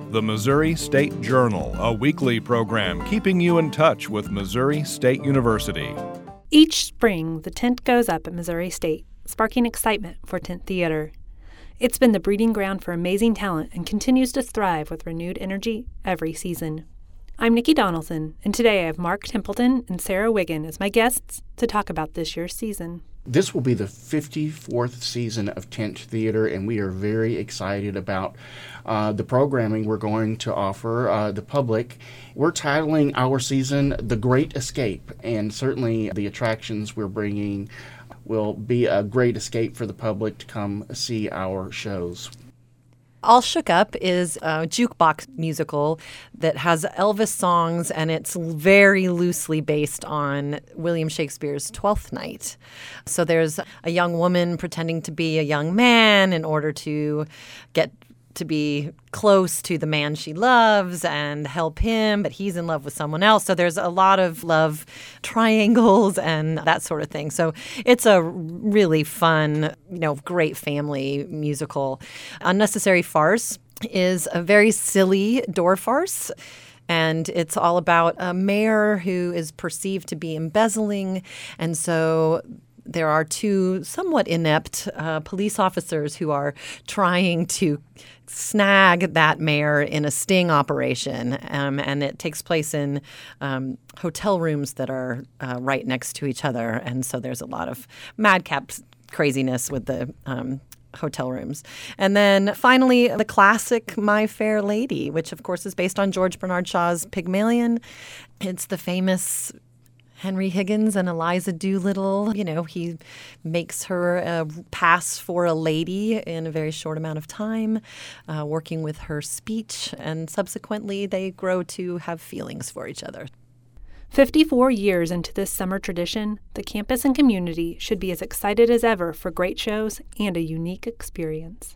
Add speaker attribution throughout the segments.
Speaker 1: the Missouri State Journal, a weekly program keeping you in touch with Missouri State University.
Speaker 2: Each spring, the tent goes up at Missouri State, sparking excitement for tent theater. It's been the breeding ground for amazing talent and continues to thrive with renewed energy every season. I'm Nikki Donaldson, and today I have Mark Templeton and Sarah Wiggin as my guests to talk about this year's season.
Speaker 3: This will be the 54th season of Tent Theater, and we are very excited about the programming we're going to offer the public. We're titling our season The Great Escape, and certainly the attractions we're bringing will be a great escape for the public to come see our shows.
Speaker 4: All Shook Up is a jukebox musical that has Elvis songs, and it's very loosely based on William Shakespeare's Twelfth Night. So there's a young woman pretending to be a young man in order to get to be close to the man she loves and help him, but he's in love with someone else. So there's a lot of love triangles and that sort of thing. So it's a really fun, great family musical. Unnecessary Farce is a very silly door farce. And it's all about a mayor who is perceived to be embezzling. And so there are two somewhat inept police officers who are trying to snag that mayor in a sting operation. And it takes place in hotel rooms that are right next to each other. And so there's a lot of madcap craziness with the hotel rooms. And then finally, the classic My Fair Lady, which of course is based on George Bernard Shaw's Pygmalion. It's the famous Henry Higgins and Eliza Doolittle. He makes her pass for a lady in a very short amount of time, working with her speech, and subsequently they grow to have feelings for each other.
Speaker 2: 54 years into this summer tradition, the campus and community should be as excited as ever for great shows and a unique experience.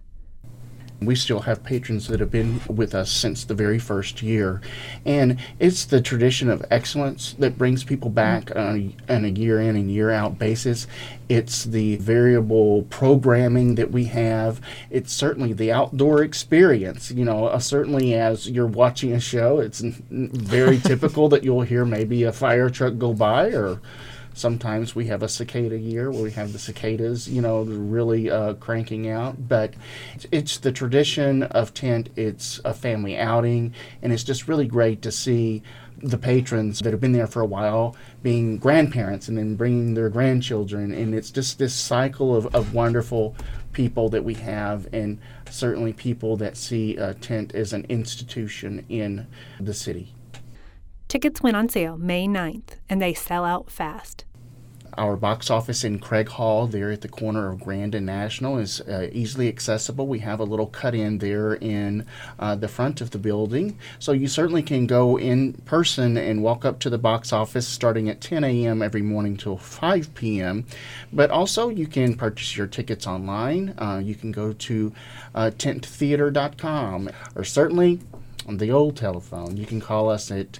Speaker 3: We still have patrons that have been with us since the very first year, and it's the tradition of excellence that brings people back on a year in and year out basis. It's the variable programming that we have. It's certainly the outdoor experience. Certainly as you're watching a show, it's very typical that you'll hear maybe a fire truck go by, or sometimes we have a cicada year where we have the cicadas, really cranking out. But it's the tradition of tent. It's a family outing, and it's just really great to see the patrons that have been there for a while being grandparents and then bringing their grandchildren. And it's just this cycle of wonderful people that we have, and certainly people that see tent as an institution in the city.
Speaker 2: Tickets went on sale May 9th, and they sell out fast.
Speaker 3: Our box office in Craig Hall, there at the corner of Grand and National, is easily accessible. We have a little cut-in there in the front of the building. So you certainly can go in person and walk up to the box office starting at 10 a.m. every morning till 5 p.m. But also you can purchase your tickets online. You can go to tenttheater.com, or certainly on the old telephone. You can call us at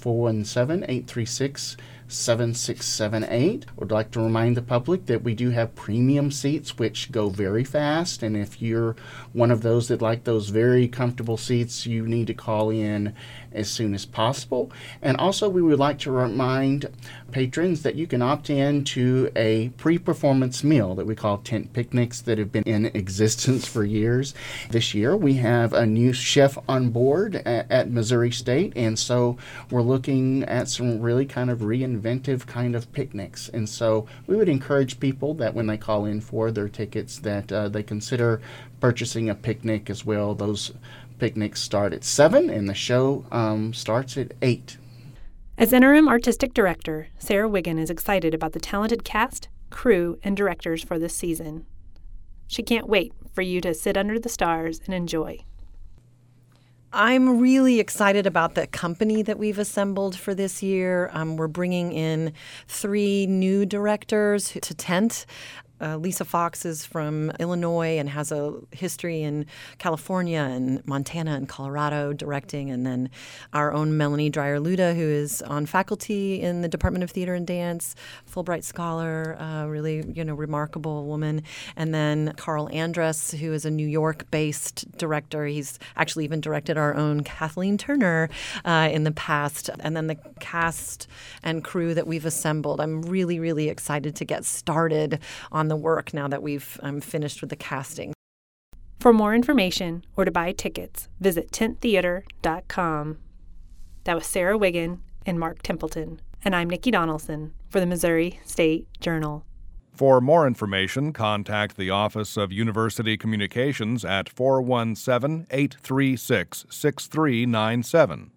Speaker 3: 417-836-7678. Would like to remind the public that we do have premium seats which go very fast, and if you're one of those that like those very comfortable seats, you need to call in as soon as possible. And also we would like to remind patrons that you can opt in to a pre-performance meal that we call tent picnics that have been in existence for years. This year we have a new chef on board at Missouri State, and so we're looking at some really kind of reinventive kind of picnics. And so we would encourage people that when they call in for their tickets that they consider purchasing a picnic as well. Those picnics start at 7 and the show starts at 8.
Speaker 2: As interim artistic director, Sarah Wiggin is excited about the talented cast, crew, and directors for this season. She can't wait for you to sit under the stars and enjoy.
Speaker 4: I'm really excited about the company that we've assembled for this year. We're bringing in 3 new directors to tent. Lisa Fox is from Illinois and has a history in California and Montana and Colorado directing. And then our own Melanie Dreyer-Luda, who is on faculty in the Department of Theater and Dance, Fulbright scholar, really, remarkable woman. And then Carl Andrus, who is a New York-based director. He's actually even directed our own Kathleen Turner in the past. And then the cast and crew that we've assembled. I'm really, really excited to get started on the work now that we've finished with the casting.
Speaker 2: For more information or to buy tickets, visit tenttheater.com. That was Sarah Wiggin and Mark Templeton, and I'm Nikki Donaldson for the Missouri State Journal.
Speaker 1: For more information, contact the Office of University Communications at 417-836-6397.